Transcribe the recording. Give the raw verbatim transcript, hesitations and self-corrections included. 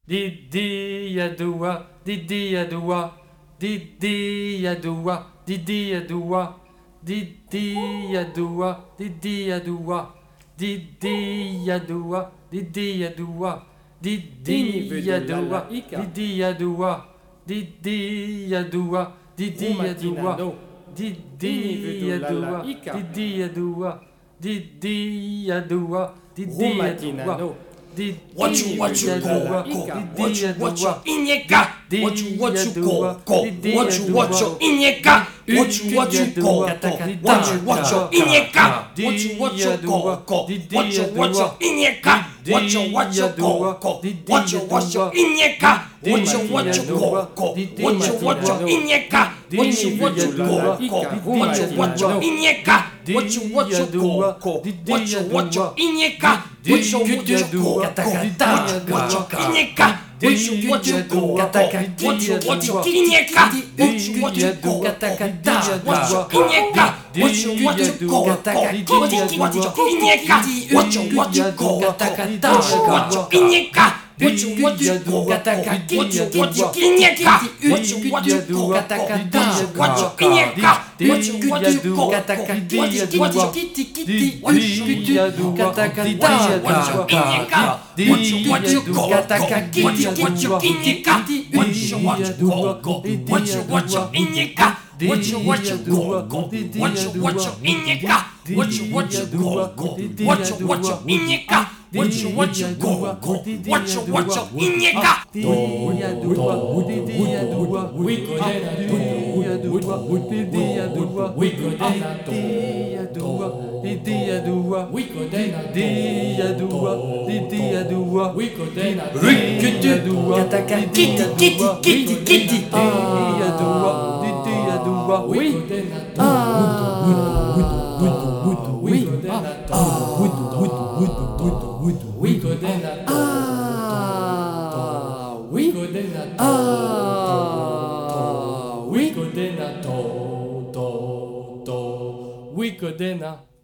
Didi Yadoua, Didi Yadoua, Didi Yadoua, Didi Yadoua, Didi Yadoua, Didi Yadoua, Didi Yadoua, Didi Yadoua, Didi Yadoua, Didi Yadoua, Didi Yadoua, Didi Yadoua, Didi Yadoua, Didi Yadoua, Didi Yadoua, Didi Yadoua. What you what you go go? What you what you inyeka? What you what you go go? What you what you inyeka? What you what you go go? What you what you inyeka? What you what you go go? What you what you inyeka? What you what you go go? What you what you inyeka? What you what you go go? What you what you inyeka? What you what you go go? What you what you inyeka? What you what you go go? What you what you inyeka? What you what you go go? What you inyeka? What you what you go go? What you what you inyeka? What you what you go go? What you inyeka? What you what you go go? What you what you inyeka? What you what you go go? What you inyeka? What you what you go go? What you what you inyeka? What you what you go go? What you inyeka? What you what you go go? What you what you kitty kitty? What you katakata? What you inyeka? What you what you go go? What you what you inyeka? What you what you go go? What you what you inyeka? What you what you go go? What you what you inyeka? What you what you go go? What you what you inyeka? What you what you go go? What you what you inyeka? We go we go Didi Yadoua, we go Didi Yadoua, Didi Yadoua, we go Didi Yadoua, Kitty kitty kitty kitty. Didi Yadoua, Didi Yadoua, oui. Ah, oui. Oui. Ah, oui. Ah, oui. Wikodena.